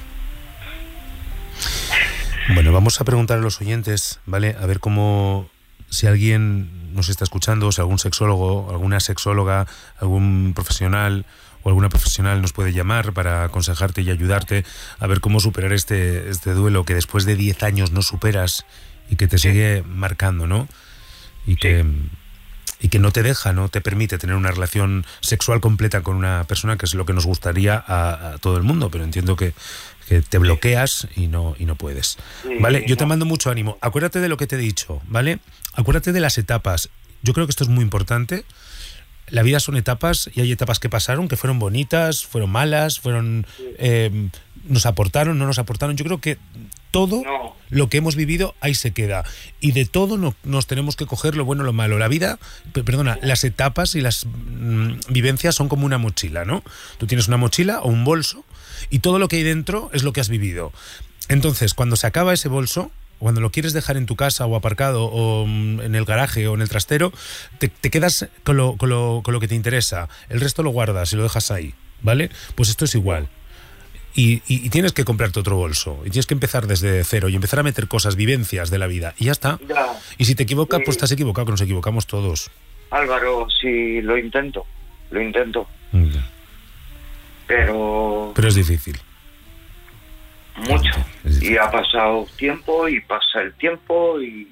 Bueno, vamos a preguntar a los oyentes, ¿vale? A ver cómo, si alguien nos está escuchando, si algún sexólogo, alguna sexóloga, algún profesional o alguna profesional nos puede llamar para aconsejarte y ayudarte a ver cómo superar este duelo que después de 10 años no superas y que te sigue marcando, ¿no? Y que no te deja, no te permite tener una relación sexual completa con una persona, que es lo que nos gustaría a todo el mundo, pero entiendo que te bloqueas y no puedes. ¿Vale? Yo te mando mucho ánimo. Acuérdate de lo que te he dicho, ¿vale? Acuérdate de las etapas. Yo creo que esto es muy importante. La vida son etapas y hay etapas que pasaron, que fueron bonitas, fueron malas, fueron nos aportaron, no nos aportaron. Yo creo que todo lo que hemos vivido ahí se queda. Y de todo nos tenemos que coger lo bueno y lo malo. La vida, las etapas y las vivencias son como una mochila, ¿no? Tú tienes una mochila o un bolso y todo lo que hay dentro es lo que has vivido. Entonces, cuando se acaba ese bolso, cuando lo quieres dejar en tu casa o aparcado o en el garaje o en el trastero, te quedas con lo que te interesa. El resto lo guardas y lo dejas ahí, ¿vale? Pues esto es igual. Y tienes que comprarte otro bolso y tienes que empezar desde cero y empezar a meter cosas, vivencias de la vida y ya está. Y si te equivocas, pues estás equivocado, que nos equivocamos todos. Álvaro, sí, lo intento. Pero es difícil. Mucho. Y ha pasado tiempo y pasa el tiempo y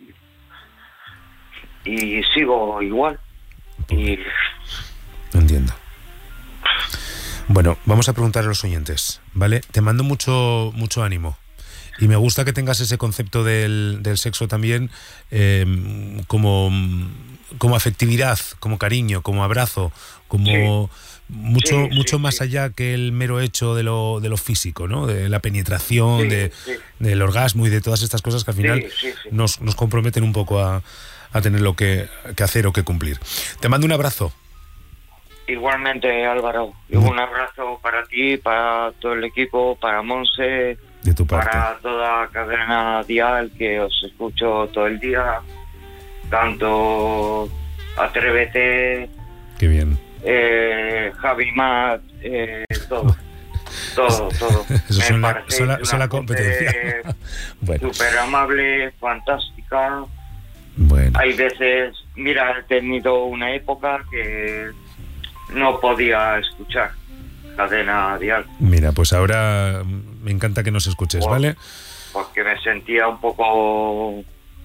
sigo igual. Entiendo. Bueno, vamos a preguntar a los oyentes, ¿vale? Te mando mucho ánimo. Y me gusta que tengas ese concepto del sexo también como afectividad, como cariño, como abrazo, como mucho más allá que el mero hecho de lo físico, ¿no? De la penetración, del orgasmo y de todas estas cosas que al final nos comprometen un poco a tener lo que hacer o que cumplir. Te mando un abrazo. Igualmente, Álvaro. Un abrazo para ti, para todo el equipo, para Monse, de tu parte, para toda Cadena Dial, que os escucho todo el día, tanto Atrévete, qué bien, Javi Mat, todo. Eso son la competencia. Bueno. Súper amable, fantástica. Bueno. Hay veces, mira, he tenido una época que no podía escuchar Cadena Dial. Mira, pues ahora me encanta que nos escuches, ¿vale? Porque me sentía un poco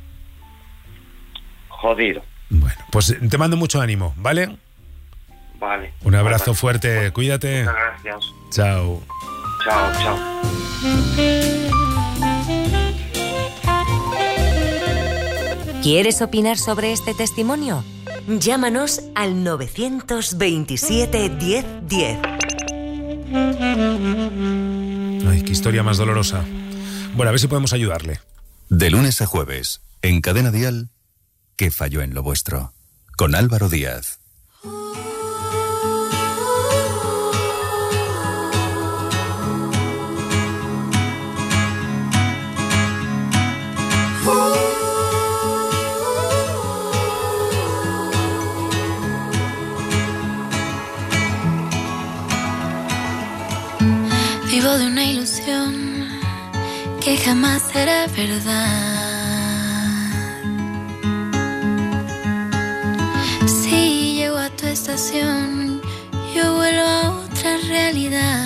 jodido. Bueno, pues te mando mucho ánimo, ¿vale? Vale. Un abrazo fuerte, cuídate. Muchas gracias. Chao. Chao. ¿Quieres opinar sobre este testimonio? Llámanos al 927 1010. Ay, qué historia más dolorosa. Bueno, a ver si podemos ayudarle. De lunes a jueves, en Cadena Dial, ¿qué falló en lo vuestro? Con Álvaro Díaz. Vivo de una ilusión que jamás será verdad. Si llego a tu estación, yo vuelvo a otra realidad.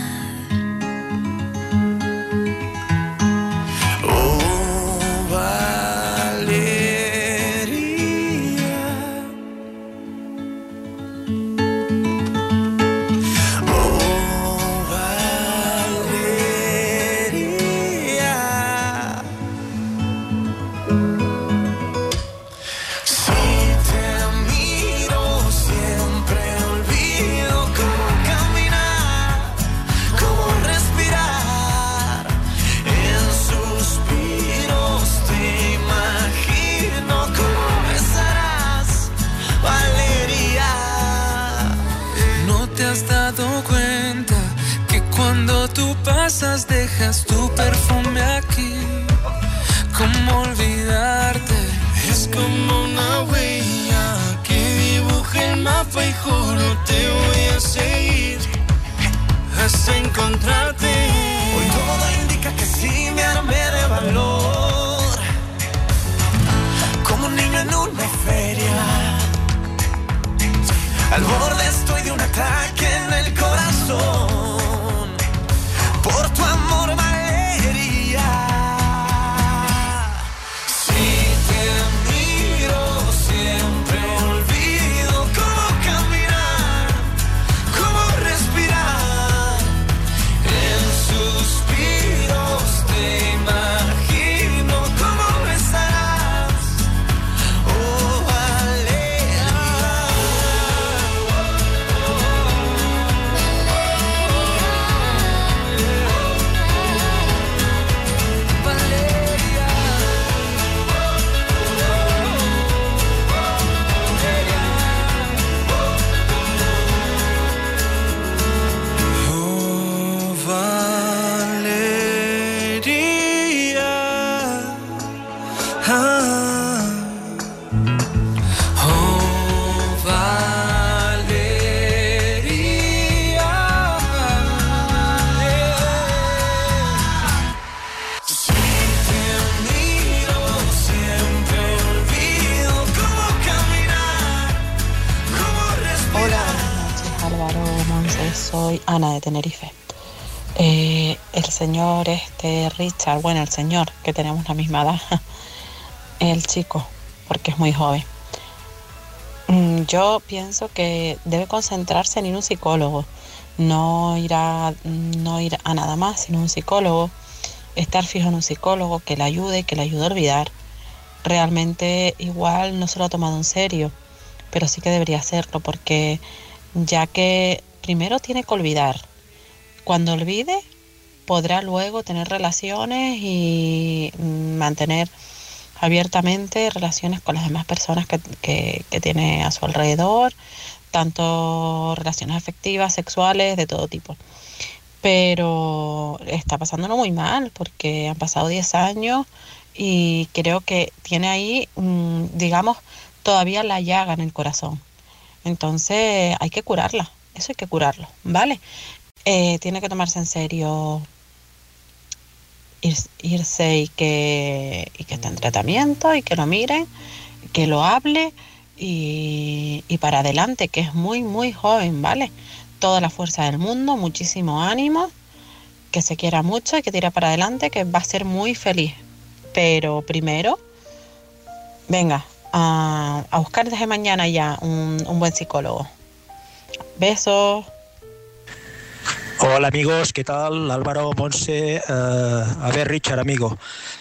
Dejas tu perfume aquí. ¿Cómo olvidarte? Es como una huella que dibuja el mapa y juro te voy a seguir hasta encontrarte. Hoy todo indica que sí me armé de valor, como un niño en una feria. Al borde estoy de un ataque en el corazón. Por tu amor, Valeria. Si te miro, siempre olvido cómo caminar, cómo respirar. En suspiros te imagino cómo besarás. Oh, Valeria. Soy Ana de Tenerife. El señor Richard, bueno, el señor, que tenemos la misma edad, el chico, porque es muy joven. Yo pienso que debe concentrarse en ir a un psicólogo, no ir a nada más, sino un psicólogo, estar fijo en un psicólogo que le ayude a olvidar. Realmente igual no se lo ha tomado en serio, pero sí que debería hacerlo, porque ya que primero tiene que olvidar. Cuando olvide, podrá luego tener relaciones y mantener abiertamente relaciones con las demás personas que tiene a su alrededor, tanto relaciones afectivas, sexuales, de todo tipo. Pero está pasándolo muy mal, porque han pasado 10 años y creo que tiene ahí, digamos, todavía la llaga en el corazón. Entonces hay que curarla, eso hay que curarlo, ¿vale? Tiene que tomarse en serio irse y que esté en tratamiento y que lo miren, que lo hable y para adelante, que es muy, muy joven, ¿vale? Toda la fuerza del mundo, muchísimo ánimo, que se quiera mucho y que tire para adelante, que va a ser muy feliz. Pero primero, venga, a buscar desde mañana ya un buen psicólogo. Besos. Hola amigos, ¿qué tal? Álvaro, Monse. A ver, Richard, amigo,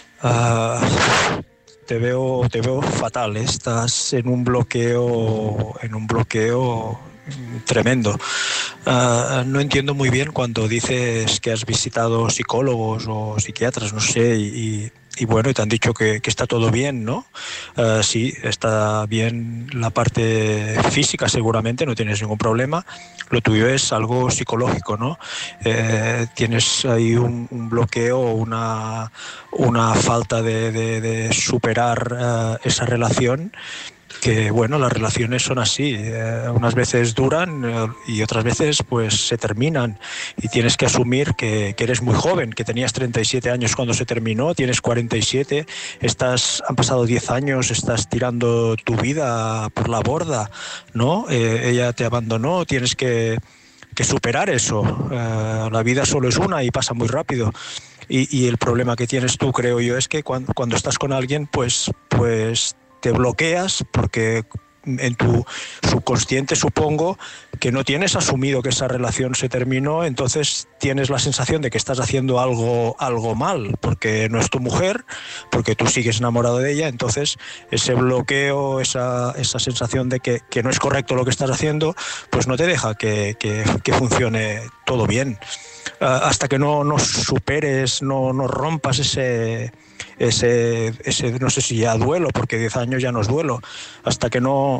te veo fatal, ¿eh? Estás en un bloqueo tremendo. No entiendo muy bien cuando dices que has visitado psicólogos o psiquiatras, no sé, y bueno, y te han dicho que está todo bien, ¿no? Sí, está bien la parte física, seguramente, no tienes ningún problema. Lo tuyo es algo psicológico, ¿no? Tienes ahí un bloqueo, una falta de superar esa relación. Que bueno, las relaciones son así, unas veces duran y otras veces pues se terminan, y tienes que asumir que eres muy joven, que tenías 37 años cuando se terminó, tienes 47, han pasado 10 años, estás tirando tu vida por la borda, ¿no? Ella te abandonó, tienes que superar eso. La vida solo es una y pasa muy rápido. Y el problema que tienes tú, creo yo, es que cuando estás con alguien, pues te bloqueas, porque en tu subconsciente supongo que no tienes asumido que esa relación se terminó, entonces tienes la sensación de que estás haciendo algo mal, porque no es tu mujer, porque tú sigues enamorado de ella, entonces ese bloqueo, esa sensación de que no es correcto lo que estás haciendo, pues no te deja que funcione todo bien. Hasta que no superes, no rompas ese no sé si ya duelo, porque 10 años ya no es duelo, hasta que no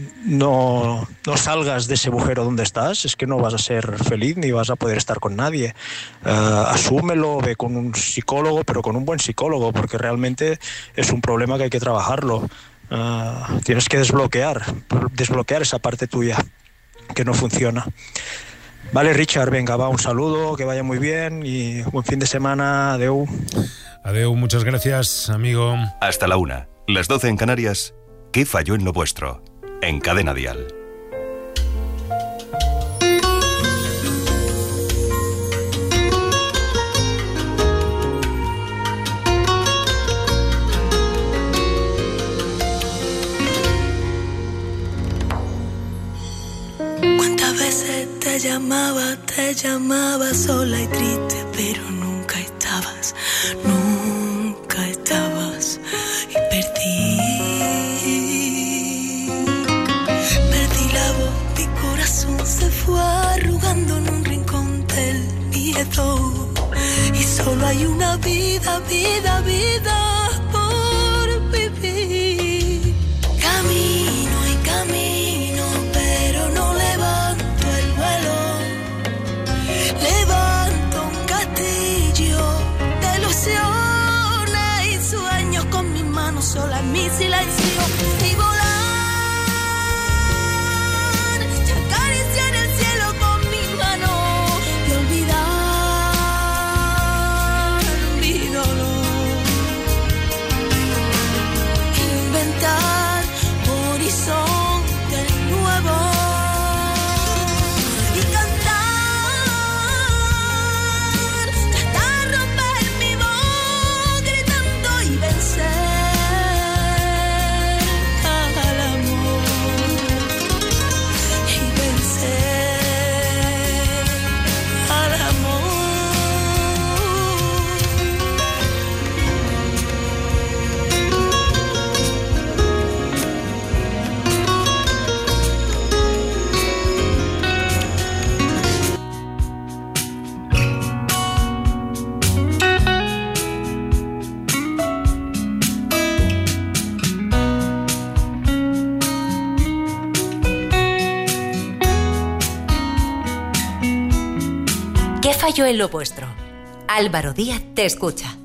salgas de ese agujero donde estás, es que no vas a ser feliz ni vas a poder estar con nadie. Asúmelo, ve con un psicólogo, pero con un buen psicólogo, porque realmente es un problema que hay que trabajarlo. Tienes que desbloquear esa parte tuya que no funciona. Vale, Richard, venga, va, un saludo, que vaya muy bien y buen fin de semana. Adeu. Adeu, muchas gracias, amigo. Hasta la 1, las 12 en Canarias. ¿Qué falló en lo vuestro? En Cadena Dial. ¿Cuántas veces te llamaba sola y triste, pero nunca estabas y perdí la voz, mi corazón se fue arrugando en un rincón del miedo, y solo hay una vida por vivir. Camino, pero no levanto el vuelo, levanto un castillo de ilusiones y sueños con mis manos sola en mi silencio, y volar y acariciar el cielo con mis manos y olvidar mi dolor. ¿Qué falló en lo vuestro? Álvaro Díaz te escucha.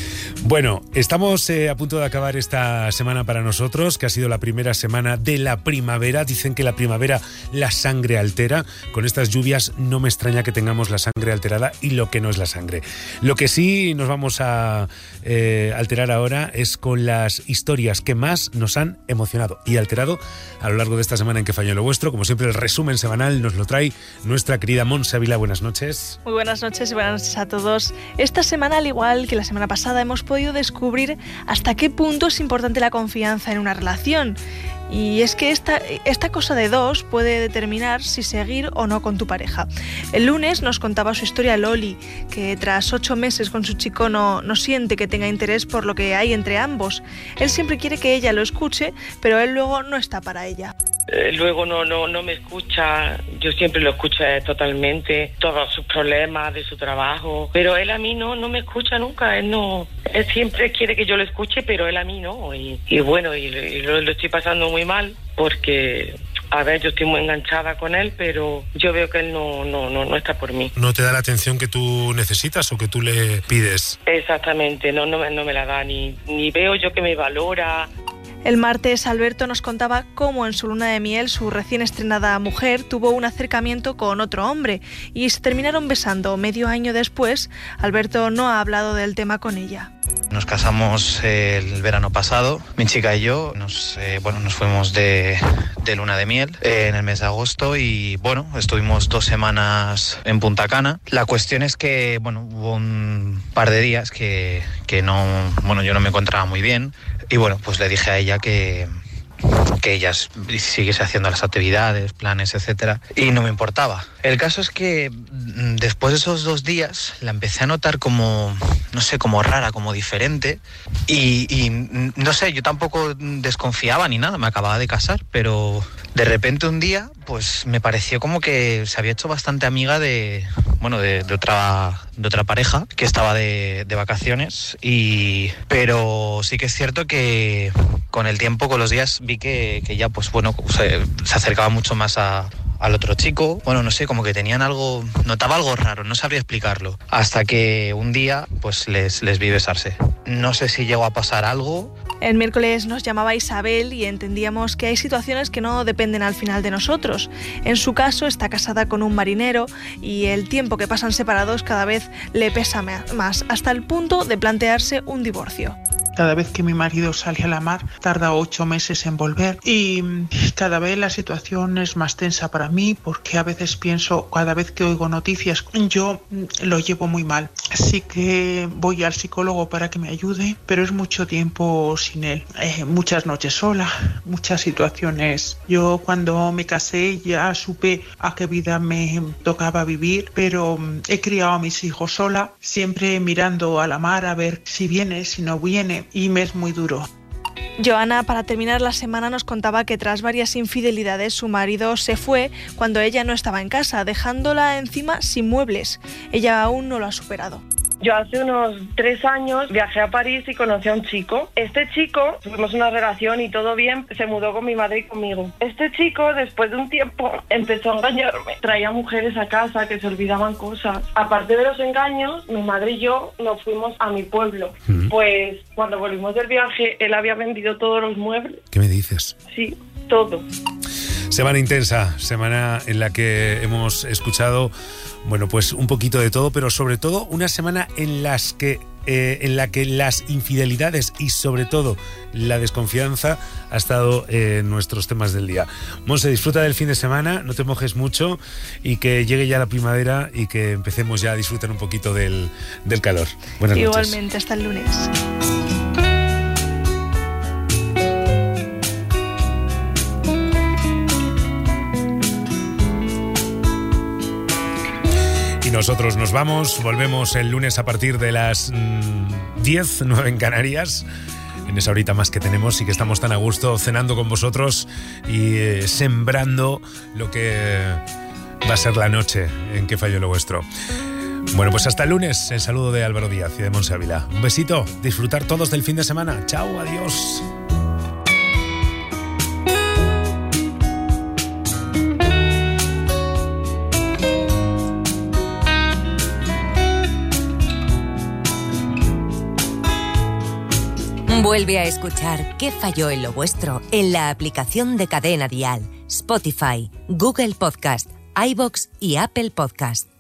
Bueno, estamos a punto de acabar esta semana para nosotros, que ha sido la primera semana de la primavera. Dicen que la primavera la sangre altera. Con estas lluvias no me extraña que tengamos la sangre alterada y lo que no es la sangre. Lo que sí nos vamos a alterar ahora es con las historias que más nos han emocionado y alterado a lo largo de esta semana en Que falló lo vuestro. Como siempre, el resumen semanal nos lo trae nuestra querida Montse Ávila. Buenas noches. Muy buenas noches y buenas noches a todos. Esta semana, al igual que la semana pasada, hemos podido descubrir hasta qué punto es importante la confianza en una relación. Y es que esta cosa de dos puede determinar si seguir o no con tu pareja. El lunes nos contaba su historia Loli, que tras 8 meses con su chico no siente que tenga interés por lo que hay entre ambos. Él siempre quiere que ella lo escuche, pero él luego no está para ella. Luego no me escucha, yo siempre lo escucho totalmente, todos sus problemas de su trabajo, pero él a mí no me escucha nunca, él siempre quiere que yo lo escuche, pero él a mí no, y bueno, lo estoy pasando muy mal, porque, a ver, yo estoy muy enganchada con él, pero yo veo que él no está por mí. ¿No te da la atención que tú necesitas o que tú le pides? Exactamente, no me la da, ni veo yo que me valora. El martes Alberto nos contaba cómo en su luna de miel su recién estrenada mujer tuvo un acercamiento con otro hombre y se terminaron besando. Medio año después, Alberto no ha hablado del tema con ella. Nos casamos el verano pasado, mi chica y yo, nos fuimos de luna de miel en el mes de agosto y bueno, estuvimos 2 semanas en Punta Cana. La cuestión es que hubo un par de días que yo no me encontraba muy bien y bueno, pues le dije a ella que ella siguiese haciendo las actividades, planes, etcétera, y no me importaba. El caso es que después de esos 2 días la empecé a notar como rara, como diferente y no sé, yo tampoco desconfiaba ni nada, me acababa de casar, pero de repente un día pues me pareció como que se había hecho bastante amiga de otra pareja que estaba de vacaciones pero sí que es cierto que con el tiempo, con los días, vi que ella se acercaba mucho más al otro chico. Bueno, no sé, como que notaba algo raro, no sabría explicarlo. Hasta que un día pues les vi besarse. No sé si llegó a pasar algo. El miércoles nos llamaba Isabel y entendíamos que hay situaciones que no dependen al final de nosotros. En su caso está casada con un marinero y el tiempo que pasan separados cada vez le pesa más, hasta el punto de plantearse un divorcio. Cada vez que mi marido sale a la mar, tarda 8 meses en volver y cada vez la situación es más tensa para mí porque a veces pienso, cada vez que oigo noticias, yo lo llevo muy mal. Así que voy al psicólogo para que me ayude, pero es mucho tiempo sin él. Muchas noches sola, muchas situaciones. Yo cuando me casé ya supe a qué vida me tocaba vivir, pero he criado a mis hijos sola, siempre mirando a la mar a ver si viene, si no viene. Y me es muy duro. Joana, para terminar la semana, nos contaba que tras varias infidelidades su marido se fue cuando ella no estaba en casa, dejándola encima sin muebles. Ella aún no lo ha superado. Yo hace unos 3 años viajé a París y conocí a un chico. Este chico, tuvimos una relación y todo bien, se mudó con mi madre y conmigo. Este chico, después de un tiempo, empezó a engañarme. Traía mujeres a casa que se olvidaban cosas. Aparte de los engaños, mi madre y yo nos fuimos a mi pueblo. Pues cuando volvimos del viaje, él había vendido todos los muebles. ¿Qué me dices? Sí, todo. Semana intensa, semana en la que hemos escuchado, pues un poquito de todo, pero sobre todo una semana en la que las infidelidades y sobre todo la desconfianza ha estado en nuestros temas del día. Monse, disfruta del fin de semana, no te mojes mucho y que llegue ya la primavera y que empecemos ya a disfrutar un poquito del calor. Buenas noches. Igualmente, hasta el lunes. Nosotros nos vamos, volvemos el lunes a partir de las 10, 9 en Canarias, en esa horita más que tenemos y que estamos tan a gusto cenando con vosotros y sembrando lo que va a ser la noche en Que falló lo vuestro. Bueno, pues hasta el lunes, el saludo de Álvaro Díaz y de Montse Ávila. Un besito, disfrutar todos del fin de semana. Chao, adiós. Vuelve a escuchar ¿Qué falló en lo vuestro? En la aplicación de Cadena Dial, Spotify, Google Podcast, iVoox y Apple Podcast.